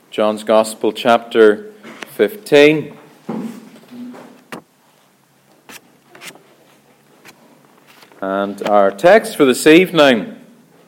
John's Gospel, chapter 15. And our text for this evening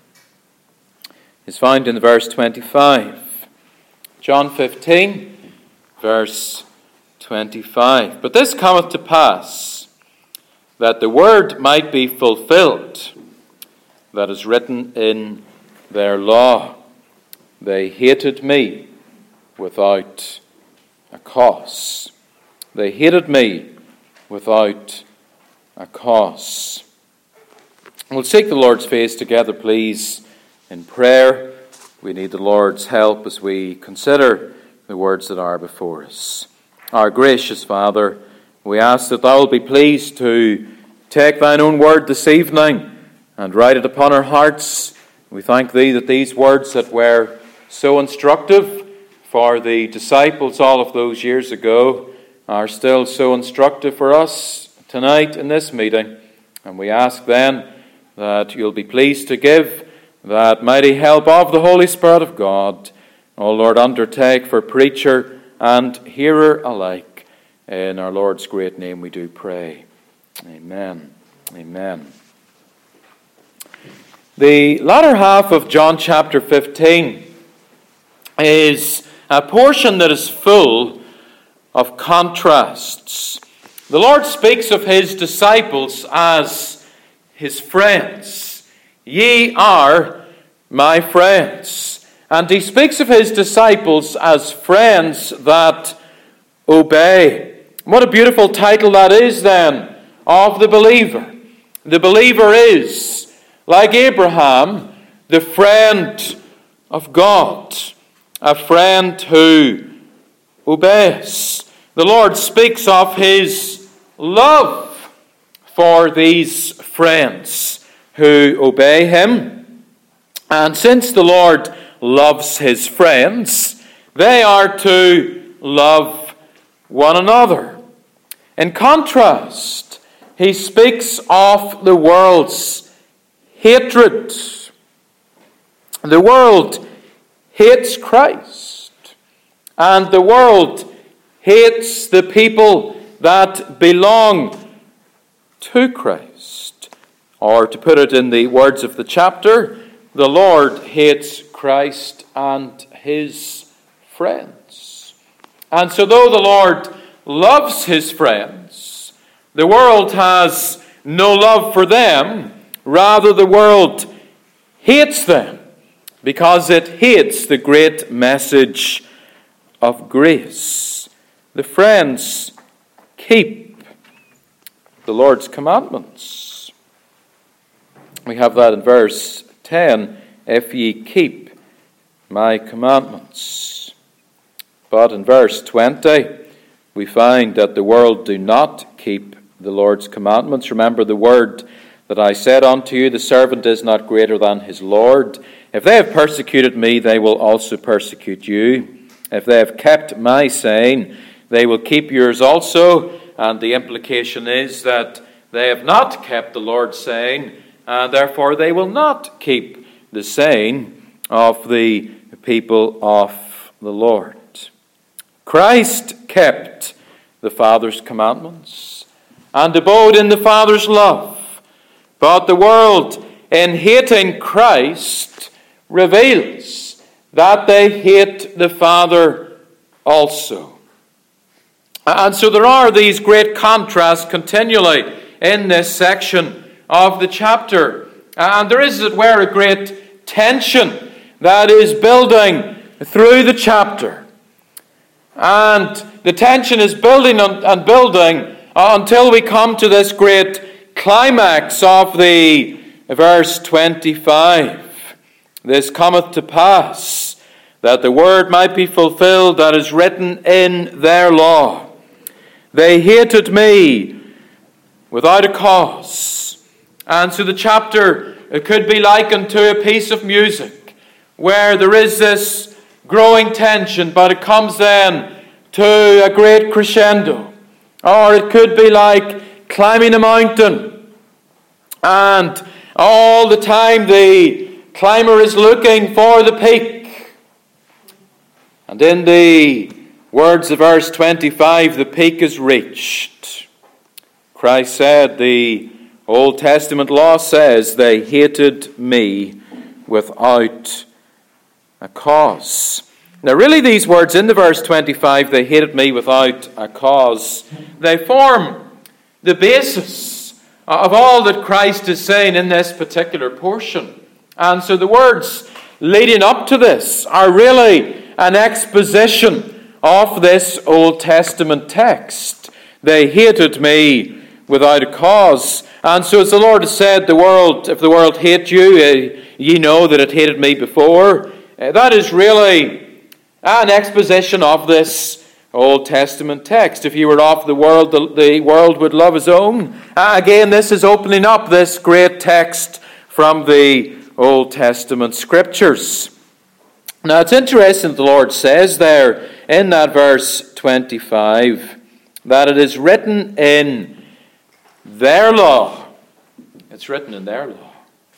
is found in verse 25. John 15, verse 25. But this cometh to pass, that the word might be fulfilled, that is written in their law. They hated me without a cause. They hated me without a cause. We'll seek the Lord's face together, please, in prayer. We need the Lord's help as we consider the words that are before us. Our gracious Father, we ask that Thou will be pleased to take Thine own word this evening and write it upon our hearts. We thank Thee that these words that were so instructive for the disciples all of those years ago are still so instructive for us tonight in this meeting. And we ask then that You'll be pleased to give that mighty help of the Holy Spirit of God. O Lord, undertake for preacher and hearer alike. In our Lord's great name we do pray. Amen. Amen. The latter half of John chapter 15 is a portion that is full of contrasts. The Lord speaks of His disciples as His friends. Ye are my friends. And He speaks of His disciples as friends that obey. What a beautiful title that is then of the believer. The believer is, like Abraham, the friend of God. A friend who obeys. The Lord speaks of His love for these friends who obey Him. And since the Lord loves His friends, they are to love one another. In contrast, He speaks of the world's hatred. The world hates Christ, and the world hates the people that belong to Christ. Or to put it in the words of the chapter, the Lord hates Christ and His friends. And so though the Lord loves His friends, the world has no love for them. Rather, the world hates them, because it hates the great message of grace. The friends keep the Lord's commandments. We have that in verse 10, if ye keep my commandments. But in verse 20, we find that the world do not keep the Lord's commandments. Remember the word that I said unto you, the servant is not greater than his Lord. If they have persecuted me, they will also persecute you. If they have kept my saying, they will keep yours also. And the implication is that they have not kept the Lord's saying, and therefore they will not keep the saying of the people of the Lord. Christ kept the Father's commandments and abode in the Father's love. But the world, in hating Christ, reveals that they hate the Father also. And so there are these great contrasts continually in this section of the chapter. And there is, as it were, a great tension that is building through the chapter. And the tension is building and building until we come to this great climax of the verse 25. This cometh to pass, that the word might be fulfilled that is written in their law. They hated me without a cause. And so the chapter could be likened to a piece of music where there is this growing tension, but it comes then to a great crescendo. Or it could be like climbing a mountain, and all the time the climber is looking for the peak. And in the words of verse 25, the peak is reached. Christ said, the Old Testament law says, they hated me without a cause. Now really these words in the verse 25, they hated me without a cause, they form the basis of all that Christ is saying in this particular portion. And so the words leading up to this are really an exposition of this Old Testament text. They hated me without a cause. And so as the Lord has said, if the world hate you, ye know that it hated me before. That is really an exposition of this Old Testament text. If you were of the world would love his own. Again, this is opening up this great text from the Old Testament Scriptures. Now it's interesting that the Lord says there in that verse 25 that it is written in their law. It's written in their law.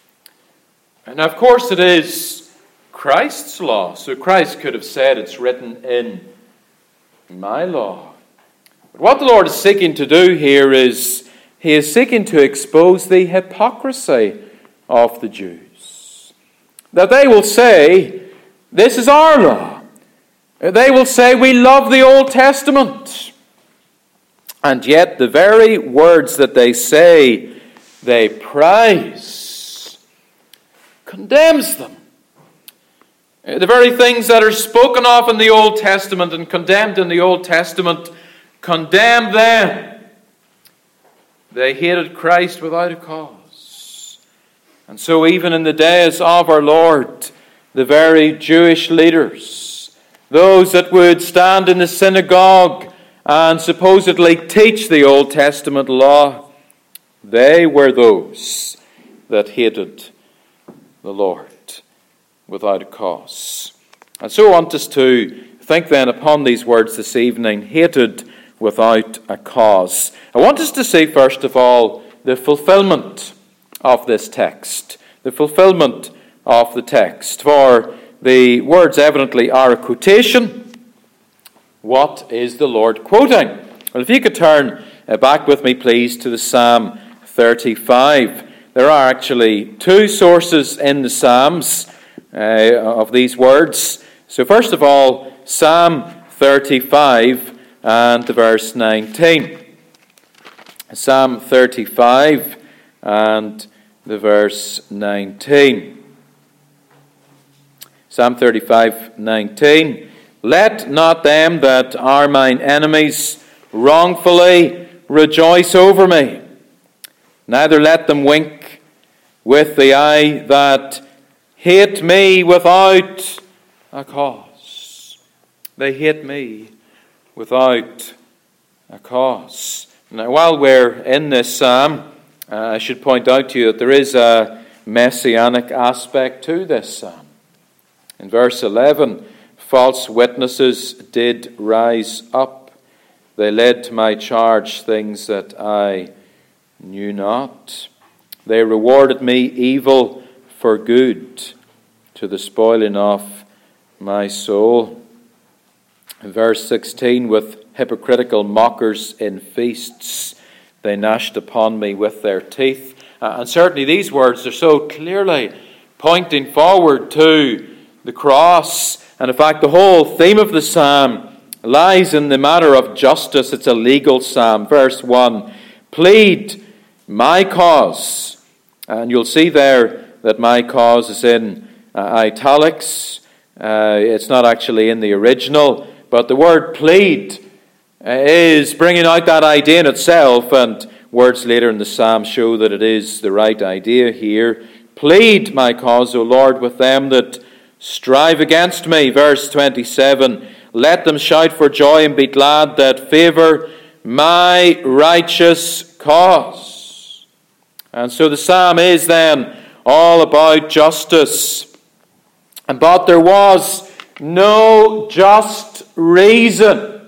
And of course it is Christ's law. So Christ could have said it's written in my law. But what the Lord is seeking to do here is he is seeking to expose the hypocrisy of the Jews. That they will say, this is our law. They will say, we love the Old Testament. And yet the very words that they say they prize condemns them. The very things that are spoken of in the Old Testament and condemned in the Old Testament condemn them. They hated Christ without a cause. And so even in the days of our Lord, the very Jewish leaders, those that would stand in the synagogue and supposedly teach the Old Testament law, they were those that hated the Lord without a cause. And so I want us to think then upon these words this evening, hated without a cause. I want us to see first of all the fulfillment of this text. The fulfillment of the text. For the words evidently are a quotation. What is the Lord quoting? Well, if you could turn back with me, please, to the Psalm 35. There are actually two sources in the Psalms of these words. So first of all, Psalm 35 and the verse 19. Psalm 35 and the verse 19. Psalm 35:19. Let not them that are mine enemies wrongfully rejoice over me. Neither let them wink with the eye that hate me without a cause. They hate me without a cause. Now, while we're in this psalm, I should point out to you that there is a messianic aspect to this psalm. In verse 11, false witnesses did rise up. They led to my charge things that I knew not. They rewarded me evil for good, to the spoiling of my soul. In verse 16, with hypocritical mockers in feasts, they gnashed upon me with their teeth. And certainly these words are so clearly pointing forward to the cross. And in fact, the whole theme of the psalm lies in the matter of justice. It's a legal psalm. Verse 1, plead my cause. And you'll see there that my cause is in italics. It's not actually in the original. But the word plead is bringing out that idea in itself. And words later in the psalm show that it is the right idea here. Plead my cause, O Lord, with them that strive against me. Verse 27, let them shout for joy and be glad that favor my righteous cause. And so the psalm is then all about justice. But there was no just reason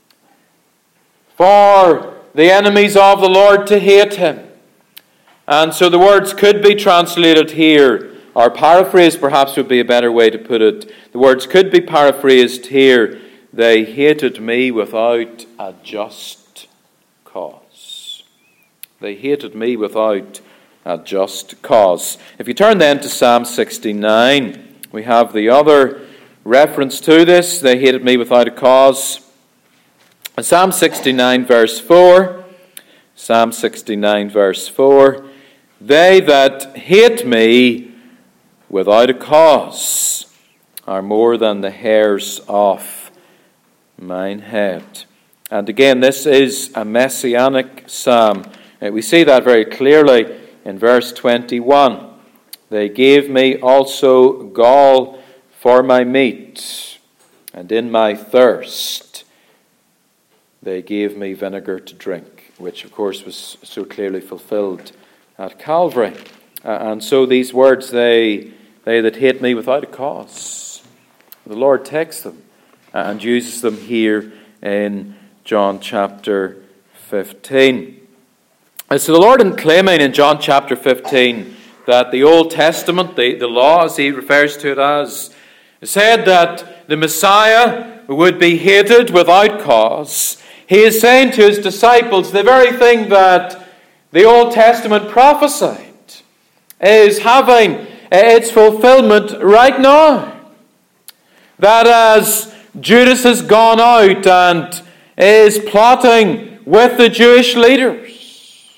for the enemies of the Lord to hate him. And so the words could be translated here, Or paraphrase perhaps would be a better way to put it. The words could be paraphrased here. They hated me without a just cause. They hated me without a just cause. If you turn then to Psalm 69, we have the other reference to this. They hated me without a cause. Psalm 69 verse 4. Psalm 69 verse 4. They that hate me without a cause are more than the hairs of mine head. And again, this is a messianic psalm. We see that very clearly in verse 21. They gave me also gall for my meat, and in my thirst they gave me vinegar to drink, which of course was so clearly fulfilled at Calvary. And so these words, they that hate me without a cause, the Lord takes them and uses them here in John chapter 15. And so the Lord, in claiming in John chapter 15 that the Old Testament, the law as he refers to it as, said that the Messiah would be hated without cause, he is saying to his disciples the very thing that the Old Testament prophesied is having its fulfillment right now. That as Judas has gone out and is plotting with the Jewish leaders,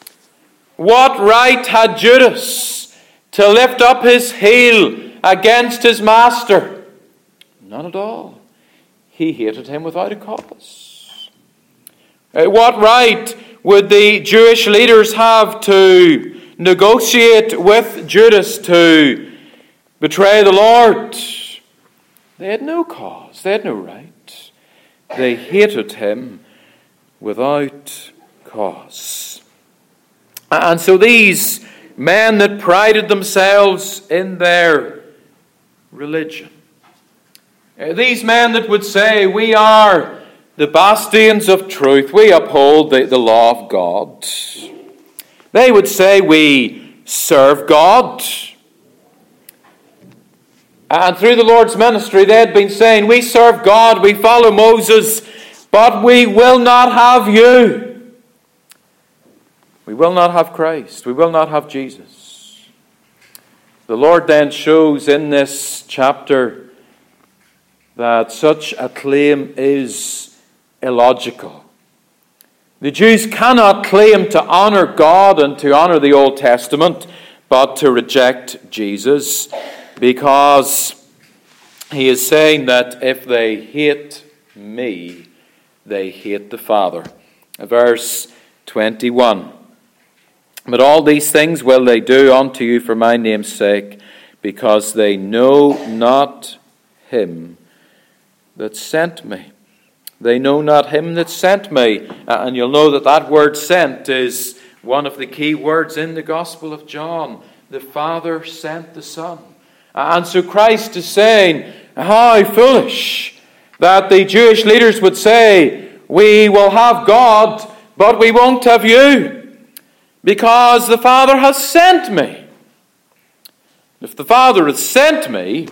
what right had Judas to lift up his heel against his master? None at all. He hated him without a cause. What right would the Jewish leaders have to negotiate with Judas to betray the Lord? They had no cause. They had no right. They hated him without cause. And so these men that prided themselves in their religion, these men that would say, we are the bastions of truth, we uphold the law of God, they would say, we serve God. And through the Lord's ministry, they had been saying, we serve God, we follow Moses, but we will not have you. We will not have Christ. We will not have Jesus. The Lord then shows in this chapter that such a claim is illogical. The Jews cannot claim to honor God and to honor the Old Testament, but to reject Jesus, because he is saying that if they hate me, they hate the Father. Verse 21. But all these things will they do unto you for my name's sake, because they know not him that sent me. They know not him that sent me. And you'll know that that word sent is one of the key words in the Gospel of John. The Father sent the Son. And so Christ is saying, how foolish that the Jewish leaders would say, we will have God, but we won't have you, because the Father has sent me. If the Father has sent me,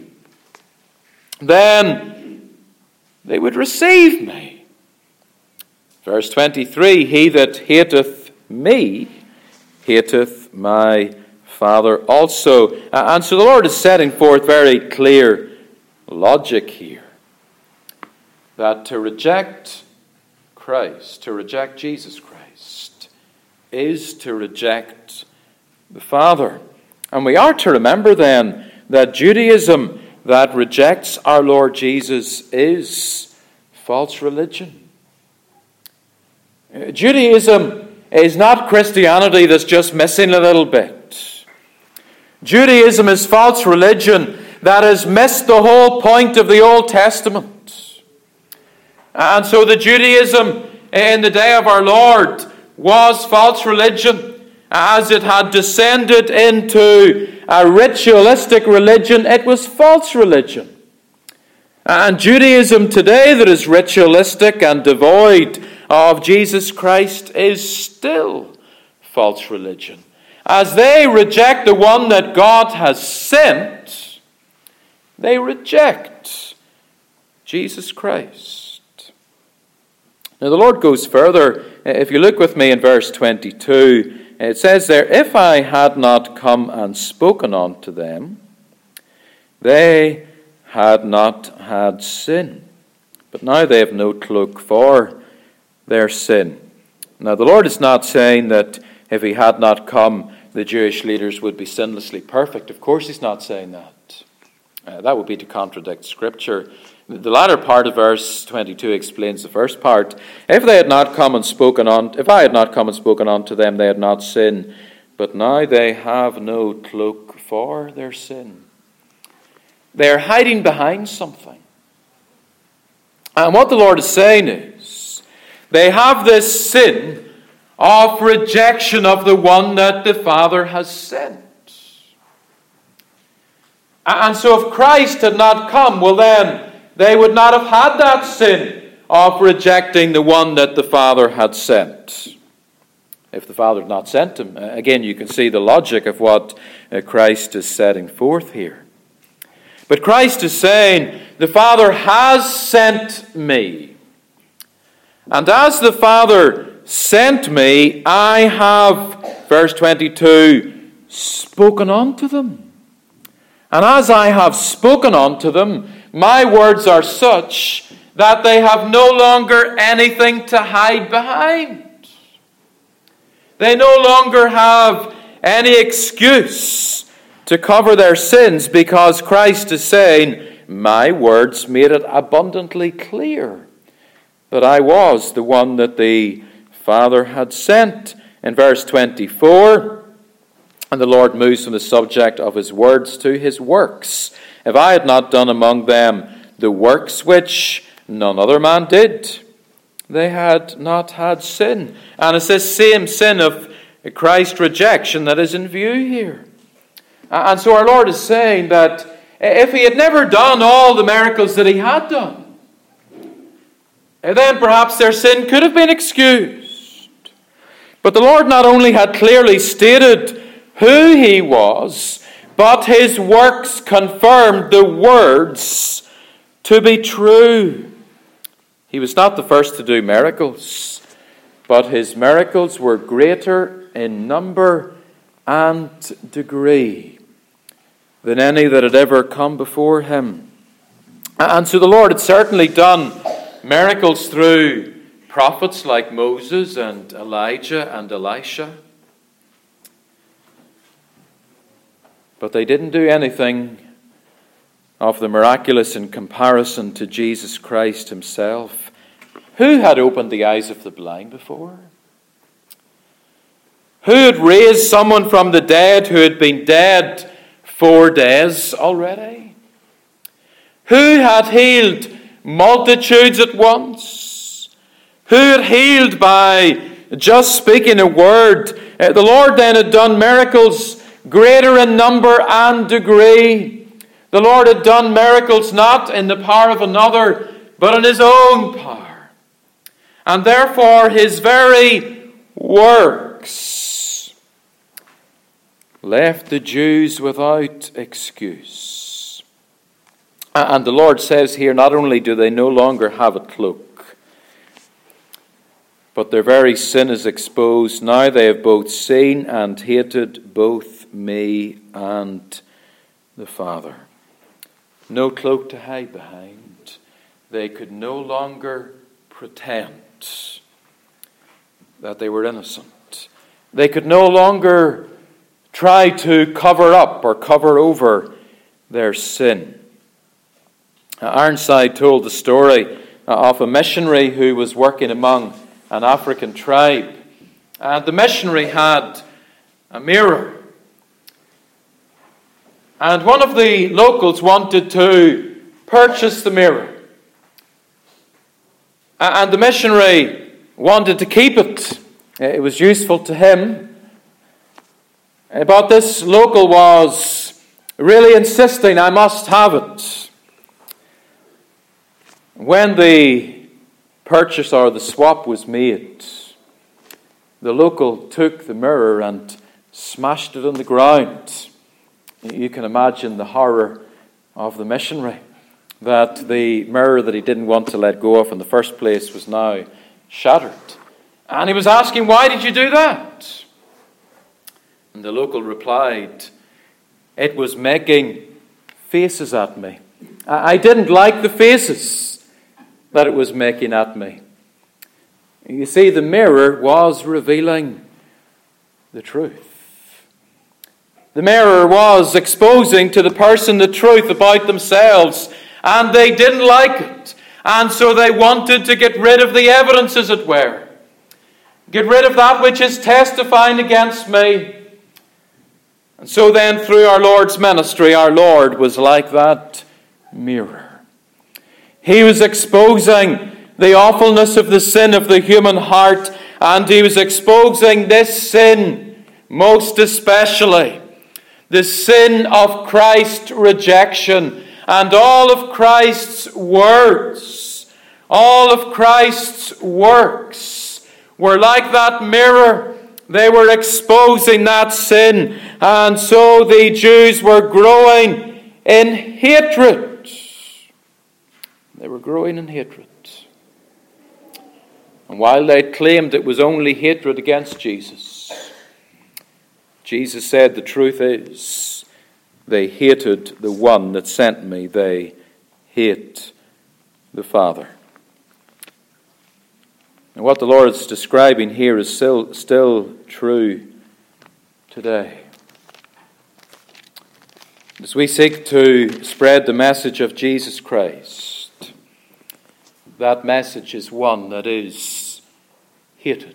then they would receive me. Verse 23, he that hateth me, hateth my Father also. And so the Lord is setting forth very clear logic here. That to reject Christ, to reject Jesus Christ, is to reject the Father. And we are to remember then that Judaism that rejects our Lord Jesus is false religion. Judaism is not Christianity that's just missing a little bit. Judaism is false religion that has missed the whole point of the Old Testament. And so the Judaism in the day of our Lord was false religion, as it had descended into a ritualistic religion. It was false religion. And Judaism today that is ritualistic and devoid of Jesus Christ is still false religion. as they reject the one that God has sent, they reject Jesus Christ. Now the Lord goes further. If you look with me in verse 22, it says there, "If I had not come and spoken unto them, they had not had sin. But now they have no cloak for their sin." Now the Lord is not saying that if he had not come, the Jewish leaders would be sinlessly perfect. Of course he's not saying that. That would be to contradict Scripture. The latter part of verse 22 explains the first part. If I had not come and spoken unto them, they had not sinned. But now they have no cloak for their sin. They are hiding behind something. And what the Lord is saying is, they have this sin of rejection of the one that the Father has sent. And so if Christ had not come, well then, they would not have had that sin of rejecting the one that the Father had sent. If the Father had not sent him, again, you can see the logic of what Christ is setting forth here. But Christ is saying, the Father has sent me. And as the Father sent me, I have, verse 22, spoken unto them. And as I have spoken unto them, my words are such that they have no longer anything to hide behind. They no longer have any excuse to cover their sins, because Christ is saying, my words made it abundantly clear that I was the one that the Father had sent. In verse 24, and the Lord moves from the subject of his words to his works. If I had not done among them the works which none other man did, they had not had sin. And it's this same sin of Christ's rejection that is in view here. And so our Lord is saying that if he had never done all the miracles that he had done, then perhaps their sin could have been excused. But the Lord not only had clearly stated who he was, but his works confirmed the words to be true. He was not the first to do miracles, but his miracles were greater in number and degree than any that had ever come before him. And so the Lord had certainly done miracles through prophets like Moses and Elijah and Elisha. But they didn't do anything of the miraculous in comparison to Jesus Christ himself. Who had opened the eyes of the blind before? Who had raised someone from the dead who had been dead 4 days already? Who had healed multitudes at once? Who had healed by just speaking a word? The Lord then had done miracles greater in number and degree. The Lord had done miracles not in the power of another, but in his own power. And therefore his very works left the Jews without excuse. And the Lord says here, not only do they no longer have a cloak, but their very sin is exposed. Now they have both seen and hated both me and the Father. No cloak to hide behind. They could no longer pretend that they were innocent. They could no longer try to cover up or cover over their sin. Ironside told the story of a missionary who was working among an African tribe. And the missionary had a mirror. And one of the locals wanted to purchase the mirror. And the missionary wanted to keep it. It was useful to him. But this local was really insisting, I must have it. When the purchase or the swap was made, the local took the mirror and smashed it on the ground. You can imagine the horror of the missionary, that the mirror that he didn't want to let go of in the first place was now shattered. And he was asking, why did you do that? And the local replied, it was making faces at me. I didn't like the faces that it was making at me. You see, the mirror was revealing the truth. The mirror was exposing to the person the truth about themselves, and they didn't like it. And so they wanted to get rid of the evidence, as it were. Get rid of that which is testifying against me. And so then, through our Lord's ministry, our Lord was like that mirror. He was exposing the awfulness of the sin of the human heart, and he was exposing this sin most especially. The sin of Christ's rejection, and all of Christ's words, all of Christ's works were like that mirror. They were exposing that sin, and so the Jews were growing in hatred. They were growing in hatred. And while they claimed it was only hatred against Jesus, Jesus said, the truth is, they hated the one that sent me. They hate the Father. And what the Lord is describing here is still true today. As we seek to spread the message of Jesus Christ, that message is one that is hated.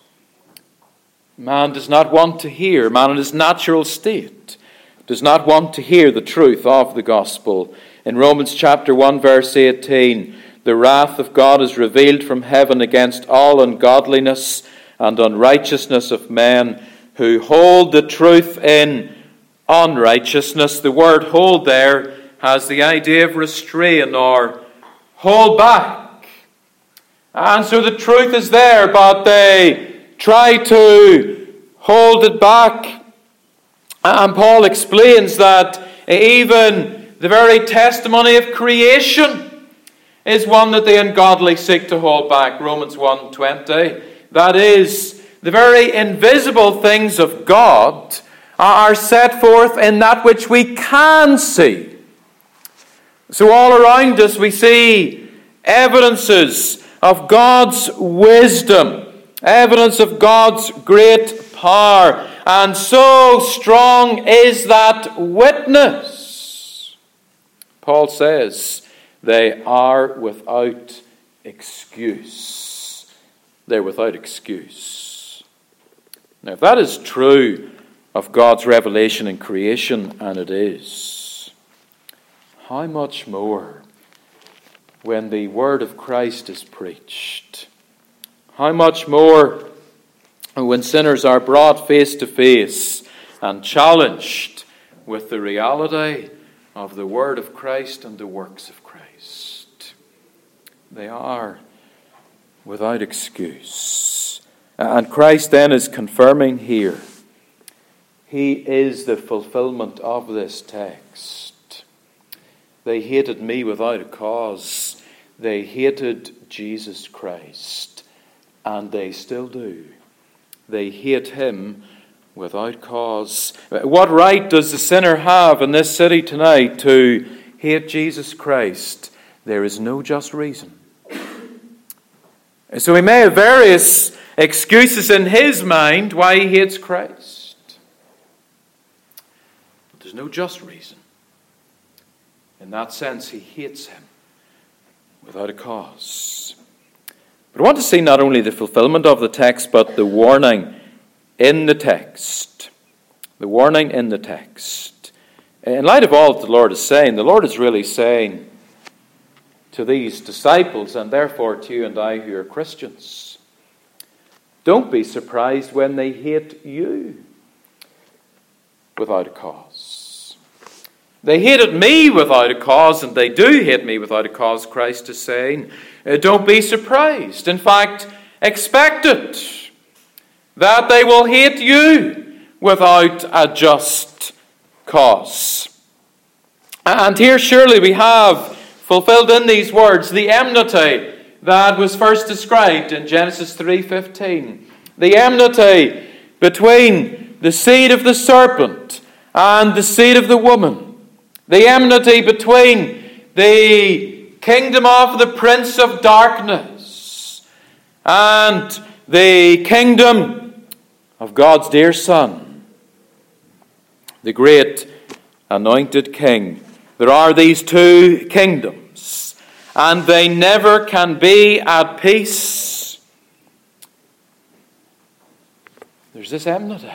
Man does not want to hear, man in his natural state, does not want to hear the truth of the gospel. In Romans chapter 1 verse 18, the wrath of God is revealed from heaven against all ungodliness and unrighteousness of men who hold the truth in unrighteousness. The word hold there has the idea of restrain or hold back. And so the truth is there, but they try to hold it back. And Paul explains that even the very testimony of creation is one that the ungodly seek to hold back. Romans 1:20. That is, the very invisible things of God are set forth in that which we can see. So all around us we see evidences of God's wisdom, evidence of God's great power, and so strong is that witness. Paul says they are without excuse. They're without excuse. Now, if that is true of God's revelation in creation, and it is, how much more when the word of Christ is preached? How much more when sinners are brought face to face and challenged with the reality of the word of Christ and the works of Christ? They are without excuse. And Christ then is confirming here, he is the fulfillment of this text. They hated me without a cause. They hated Jesus Christ. And they still do. They hate him without cause. What right does the sinner have in this city tonight to hate Jesus Christ? There is no just reason. So he may have various excuses in his mind why he hates Christ. But there's no just reason. In that sense, he hates him without a cause. But I want to see not only the fulfillment of the text, but the warning in the text. The warning in the text. In light of all that the Lord is saying, the Lord is really saying to these disciples, and therefore to you and I who are Christians, don't be surprised when they hate you without a cause. They hated me without a cause, and they do hate me without a cause, Christ is saying. Don't be surprised. In fact, expect it, that they will hate you without a just cause. And here surely we have fulfilled in these words the enmity that was first described in Genesis 3:15. The enmity between the seed of the serpent and the seed of the woman. The enmity between the kingdom of the prince of darkness and the kingdom of God's dear Son, the great anointed King. There are these two kingdoms, and they never can be at peace. There's this enmity.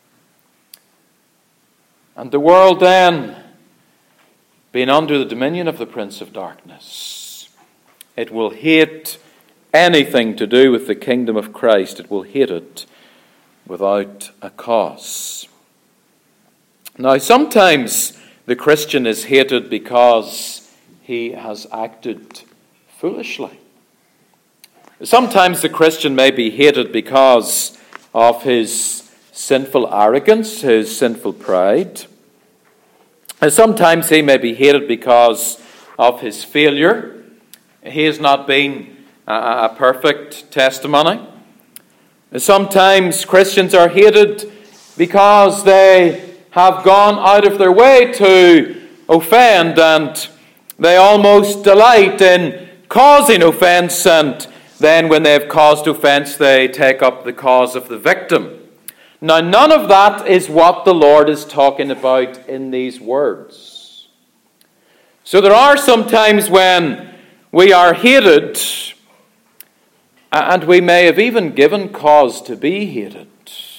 And the world then, being under the dominion of the Prince of Darkness, it will hate anything to do with the kingdom of Christ. It will hate it without a cause. Now, sometimes the Christian is hated because he has acted foolishly. Sometimes the Christian may be hated because of his sinful arrogance, his sinful pride. And sometimes he may be hated because of his failure. He has not been a perfect testimony. Sometimes Christians are hated because they have gone out of their way to offend, and they almost delight in causing offense, and then when they have caused offense, they take up the cause of the victim. Now, none of that is what the Lord is talking about in these words. So there are some times when we are hated, and we may have even given cause to be hated.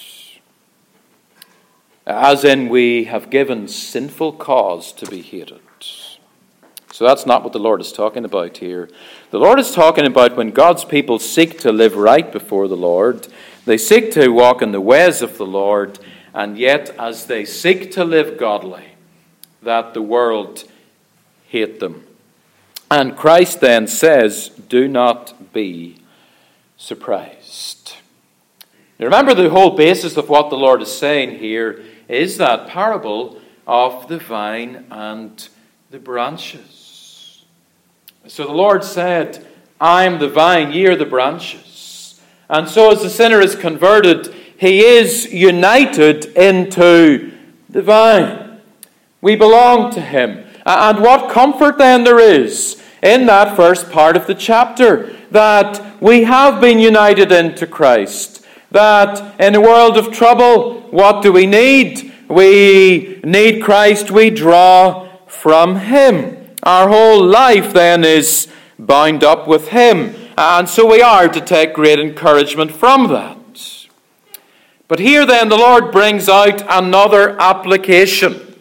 As in, we have given sinful cause to be hated. So that's not what the Lord is talking about here. The Lord is talking about when God's people seek to live right before the Lord, they seek to walk in the ways of the Lord, and yet as they seek to live godly, that the world hate them. And Christ then says, do not be surprised. Now remember, the whole basis of what the Lord is saying here is that parable of the vine and the branches. So the Lord said, I am the vine, ye are the branches. And so as the sinner is converted, he is united into the vine. We belong to him. And what comfort then there is in that first part of the chapter, that we have been united into Christ. That in a world of trouble, what do we need? We need Christ. We draw from him. Our whole life then is bound up with him. And so we are to take great encouragement from that. But here then the Lord brings out another application.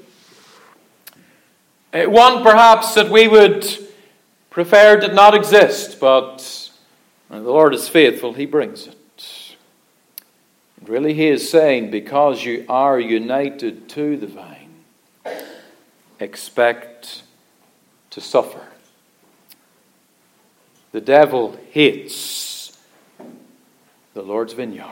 One perhaps that we would prefer did not exist, but the Lord is faithful, he brings it. Really, he is saying, because you are united to the vine, expect to suffer. The devil hates the Lord's vineyard.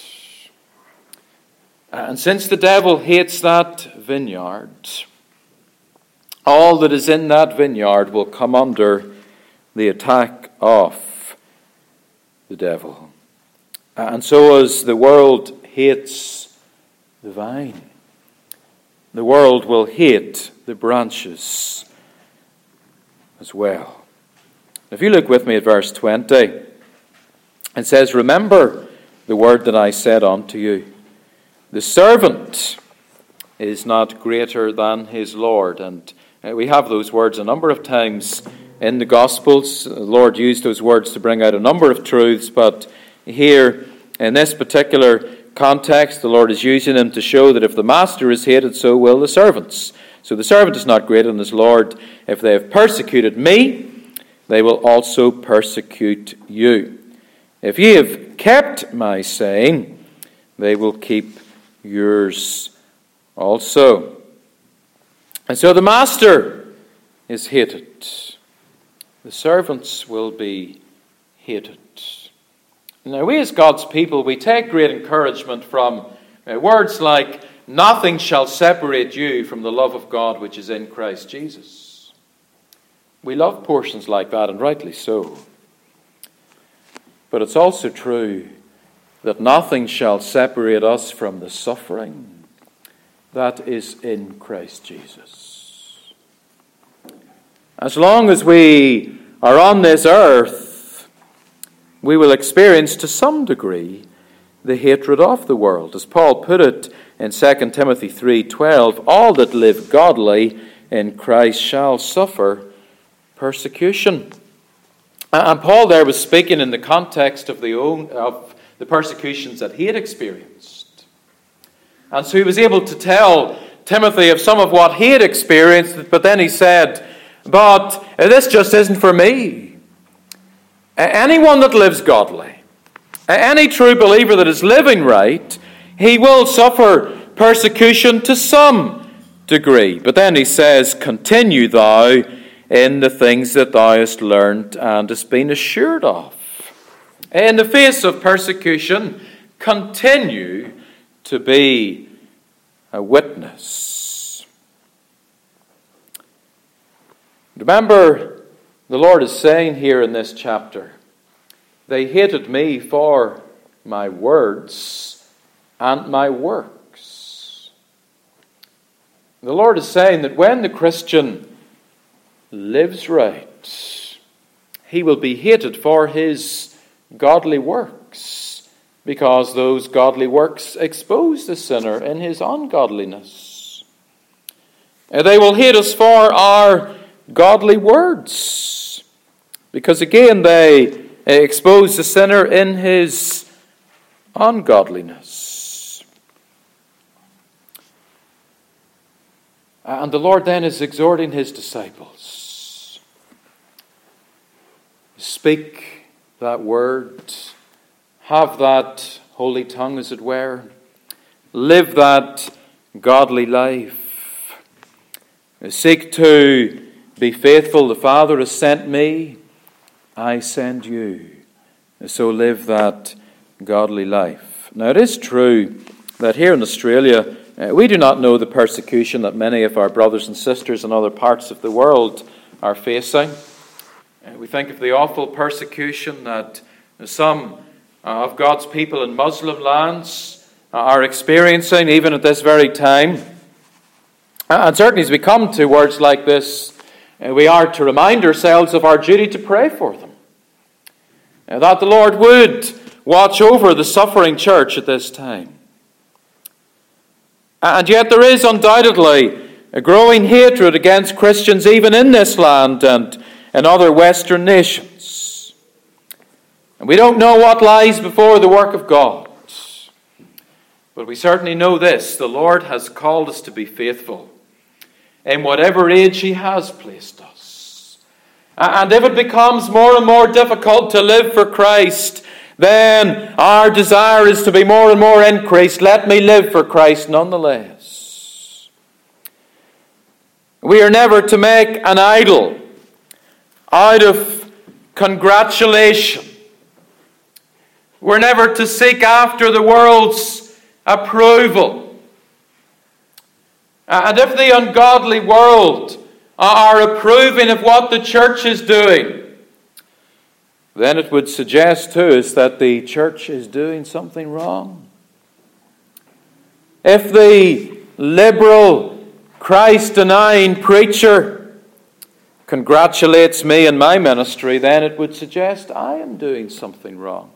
And since the devil hates that vineyard, all that is in that vineyard will come under the attack of the devil. And so as the world hates the vine, the world will hate the branches as well. If you look with me at verse 20, it says, remember the word that I said unto you. The servant is not greater than his Lord. And we have those words a number of times in the Gospels. The Lord used those words to bring out a number of truths, but here, in this particular context, the Lord is using them to show that if the master is hated, so will the servants. So the servant is not greater than his Lord. If they have persecuted me, they will also persecute you. If ye have kept my saying, they will keep yours also. And so the master is hated. The servants will be hated. Now, we as God's people, we take great encouragement from Words like, nothing shall separate you from the love of God which is in Christ Jesus. We love portions like that, and rightly so. But it's also true that nothing shall separate us from the suffering that is in Christ Jesus. As long as we are on this earth, we will experience to some degree the hatred of the world. As Paul put it in 2 Timothy 3:12, all that live godly in Christ shall suffer persecution. And Paul there was speaking in the context of the persecutions that he had experienced. And so he was able to tell Timothy of some of what he had experienced, but then he said, but this just isn't for me. Anyone that lives godly, any true believer that is living right, he will suffer persecution to some degree. But then he says, continue thou in the things that thou hast learned and hast been assured of. In the face of persecution, continue to be a witness. Remember, the Lord is saying here in this chapter, they hated me for my words and my works. The Lord is saying that when the Christian lives right, he will be hated for his godly works, because those godly works expose the sinner in his ungodliness. They will hate us for our godly words, because again they expose the sinner in his ungodliness. And the Lord then is exhorting his disciples. Speak that word. Have that holy tongue, as it were. Live that godly life. Seek to be faithful. The Father has sent me. I send you. So live that godly life. Now it is true that here in Australia, we do not know the persecution that many of our brothers and sisters in other parts of the world are facing. We think of the awful persecution that some of God's people in Muslim lands are experiencing even at this very time. And certainly as we come to words like this, we are to remind ourselves of our duty to pray for them. That the Lord would watch over the suffering church at this time. And yet there is undoubtedly a growing hatred against Christians even in this land and in other Western nations. And we don't know what lies before the work of God. But we certainly know this: the Lord has called us to be faithful in whatever age He has placed us. And if it becomes more and more difficult to live for Christ, then our desire is to be more and more increased. Let me live for Christ nonetheless. We are never to make an idol out of congratulation. We're never to seek after the world's approval. And if the ungodly world are approving of what the church is doing, then it would suggest to us that the church is doing something wrong. If the liberal, Christ-denying preacher congratulates me in my ministry, then it would suggest I am doing something wrong.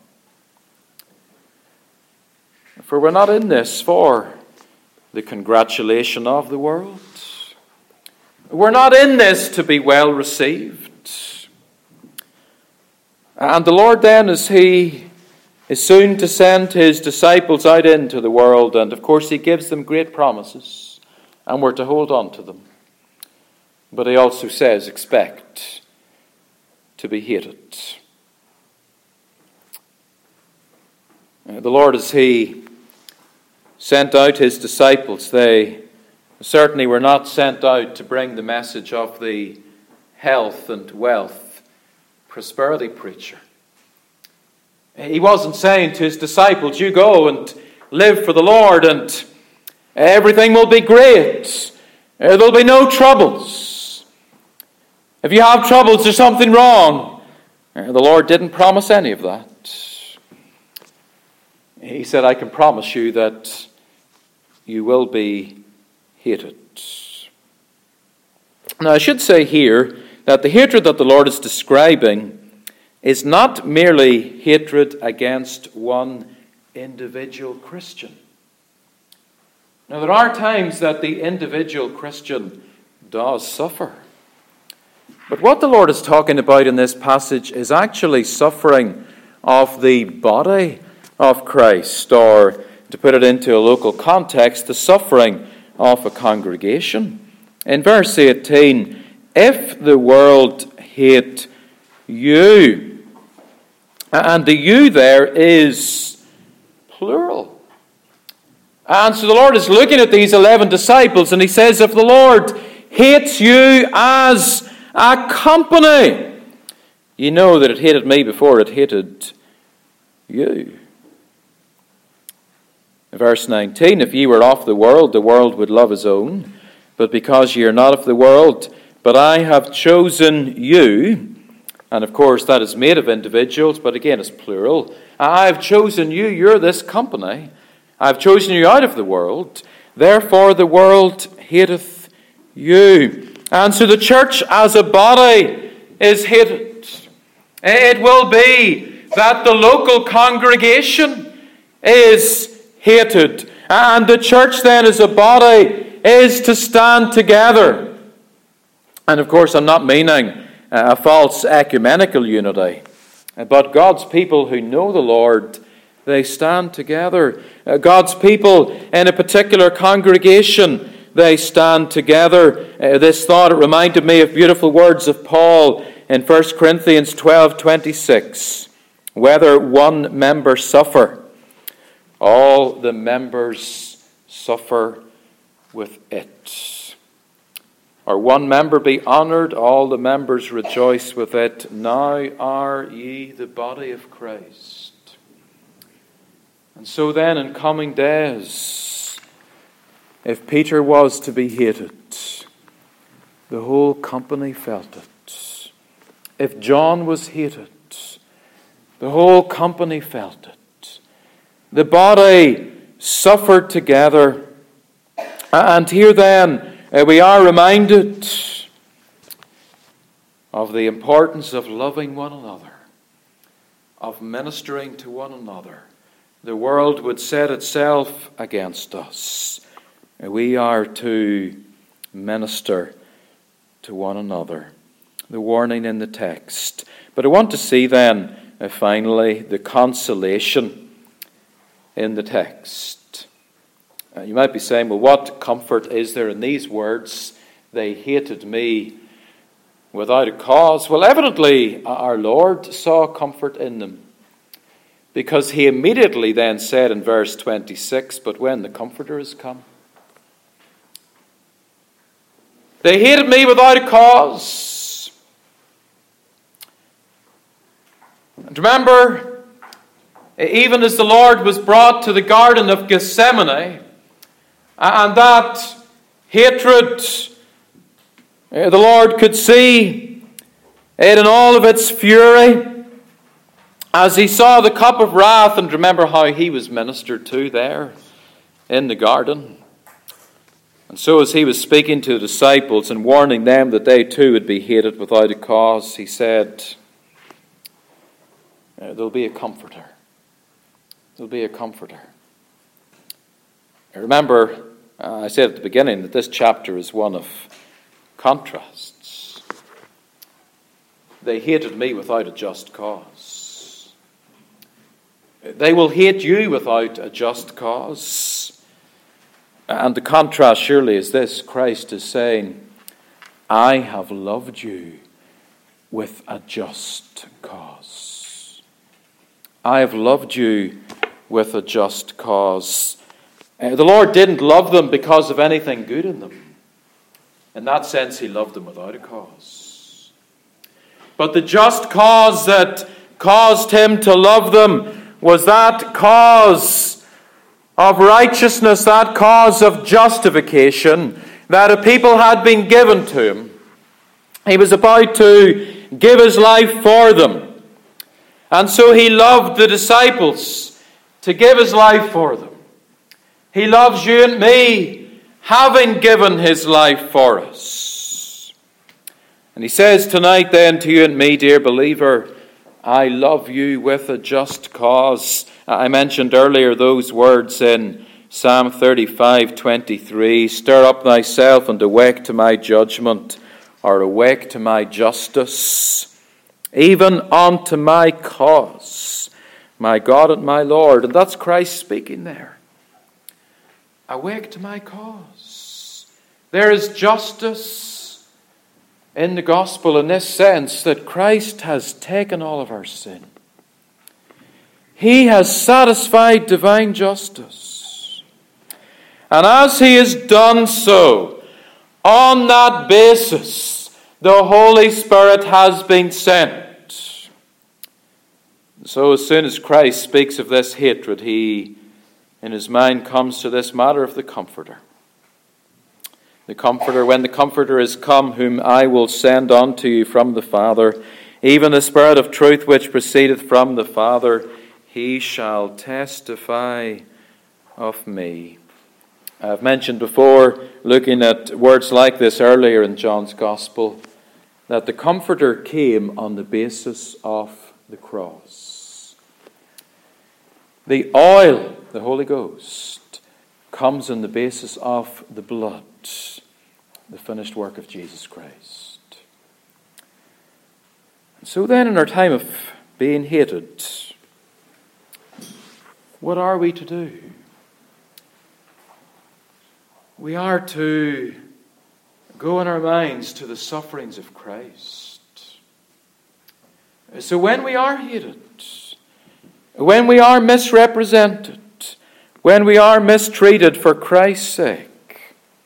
For we're not in this for the congratulation of the world. We're not in this to be well received. And the Lord then, as He is soon to send His disciples out into the world, and of course He gives them great promises, and we're to hold on to them. But He also says, expect to be hated. The Lord, as He sent out His disciples, they certainly were not sent out to bring the message of the health and wealth prosperity preacher. He wasn't saying to His disciples, you go and live for the Lord and everything will be great. There'll be no troubles. If you have troubles, there's something wrong. The Lord didn't promise any of that. He said, I can promise you that you will be hated. Now, I should say here that the hatred that the Lord is describing is not merely hatred against one individual Christian. Now, there are times that the individual Christian does suffer. But what the Lord is talking about in this passage is actually suffering of the body of Christ, or to put it into a local context, the suffering of a congregation. In verse 18, if the world hate you, and the you there is plural. And so the Lord is looking at these 11 disciples and he says, if the Lord hates you as a company, you know that it hated me before it hated you. Verse 19, if ye were of the world would love his own. But because ye are not of the world, but I have chosen you, and of course that is made of individuals, but again it's plural. I have chosen you, you're this company. I have chosen you out of the world, therefore the world hateth you. And so the church as a body is hated. It will be that the local congregation is hated. And the church then as a body is to stand together. And of course I'm not meaning a false ecumenical unity. But God's people who know the Lord, they stand together. God's people in a particular congregation, they stand together. This thought, it reminded me of beautiful words of Paul in 1 Corinthians 12:26. Whether one member suffer, all the members suffer with it. Or one member be honoured, all the members rejoice with it. Now are ye the body of Christ. And so then in coming days, if Peter was to be hated, the whole company felt it. If John was hated, the whole company felt it. The body suffered together. And here then we are reminded of the importance of loving one another, of ministering to one another. The world would set itself against us. We are to minister to one another. The warning in the text. But I want to see then, finally, the consolation in the text. You might be saying, well, what comfort is there in these words? They hated me without a cause. Well, evidently, our Lord saw comfort in them. Because he immediately then said in verse 26, but when the Comforter is come. They hated me without a cause. And remember, even as the Lord was brought to the Garden of Gethsemane, and that hatred, the Lord could see it in all of its fury, as he saw the cup of wrath, and remember how he was ministered to there in the garden. And so as he was speaking to the disciples and warning them that they too would be hated without a cause, he said, there'll be a comforter. There'll be a comforter. Remember, I said at the beginning that this chapter is one of contrasts. They hated me without a just cause. They will hate you without a just cause. And the contrast surely is this. Christ is saying, I have loved you with a just cause. I have loved you with a just cause. The Lord didn't love them because of anything good in them. In that sense, he loved them without a cause. But the just cause that caused him to love them was that cause of righteousness, that cause of justification that a people had been given to him. He was about to give his life for them. And so he loved the disciples to give his life for them. He loves you and me, having given his life for us. And he says tonight then to you and me, dear believer, I love you with a just cause. I mentioned earlier those words in Psalm 35:23. Stir up thyself and awake to my judgment, or awake to my justice, even unto my cause, my God and my Lord. And that's Christ speaking there. Awake to my cause. There is justice in the gospel in this sense that Christ has taken all of our sin. He has satisfied divine justice. And as he has done so, on that basis, the Holy Spirit has been sent. So as soon as Christ speaks of this hatred, he, in his mind, comes to this matter of the Comforter. The Comforter, when the Comforter is come, whom I will send unto you from the Father, even the Spirit of truth which proceedeth from the Father, he shall testify of me. I've mentioned before, looking at words like this earlier in John's Gospel, that the Comforter came on the basis of the cross. The oil, the Holy Ghost, comes on the basis of the blood, the finished work of Jesus Christ. So then, in our time of being hated, what are we to do? We are to go in our minds to the sufferings of Christ. So when we are hated, when we are misrepresented, when we are mistreated for Christ's sake,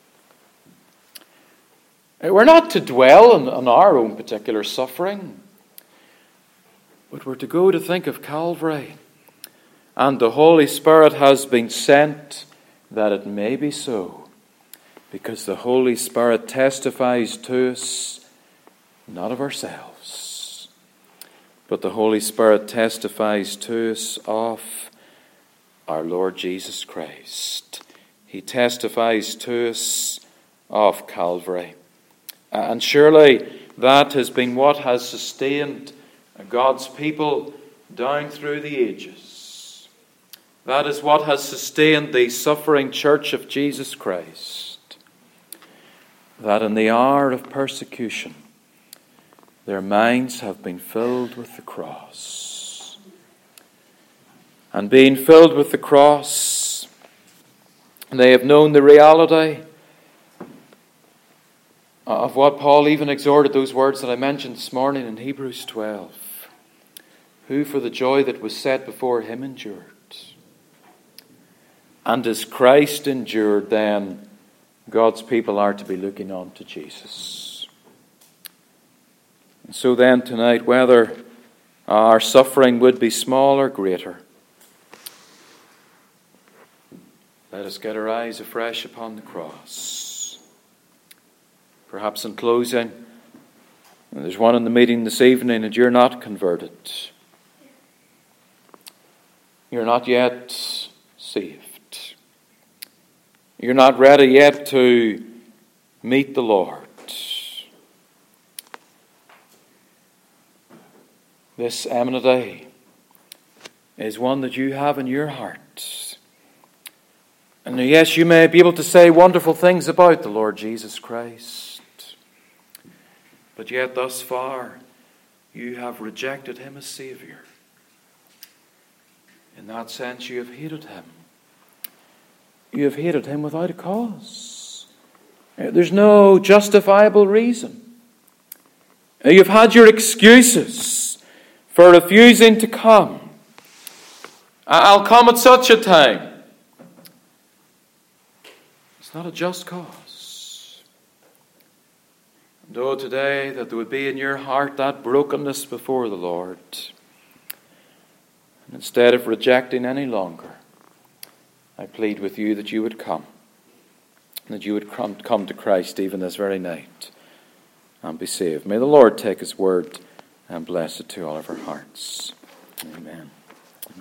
we're not to dwell on our own particular suffering, but we're to go to think of Calvary. And the Holy Spirit has been sent that it may be so. Because the Holy Spirit testifies to us, not of ourselves, but the Holy Spirit testifies to us of our Lord Jesus Christ. He testifies to us of Calvary. And surely that has been what has sustained God's people down through the ages. That is what has sustained the suffering church of Jesus Christ. That in the hour of persecution, their minds have been filled with the cross. And being filled with the cross, they have known the reality of what Paul even exhorted, those words that I mentioned this morning in Hebrews 12. Who for the joy that was set before him endured. And as Christ endured, then God's people are to be looking on to Jesus. And so then tonight, whether our suffering would be small or greater, let us get our eyes afresh upon the cross. Perhaps in closing, there's one in the meeting this evening and you're not converted. You're not yet saved. You're not ready yet to meet the Lord. This enmity is one that you have in your heart. And yes, you may be able to say wonderful things about the Lord Jesus Christ. But yet thus far, you have rejected him as Savior. In that sense, you have hated him. You have hated him without a cause. There's no justifiable reason. You've had your excuses for refusing to come. I'll come at such a time. It's not a just cause. And oh, today that there would be in your heart that brokenness before the Lord. And instead of rejecting any longer, I plead with you that you would come, that you would come to Christ even this very night and be saved. May the Lord take his word and bless it to all of our hearts. Amen.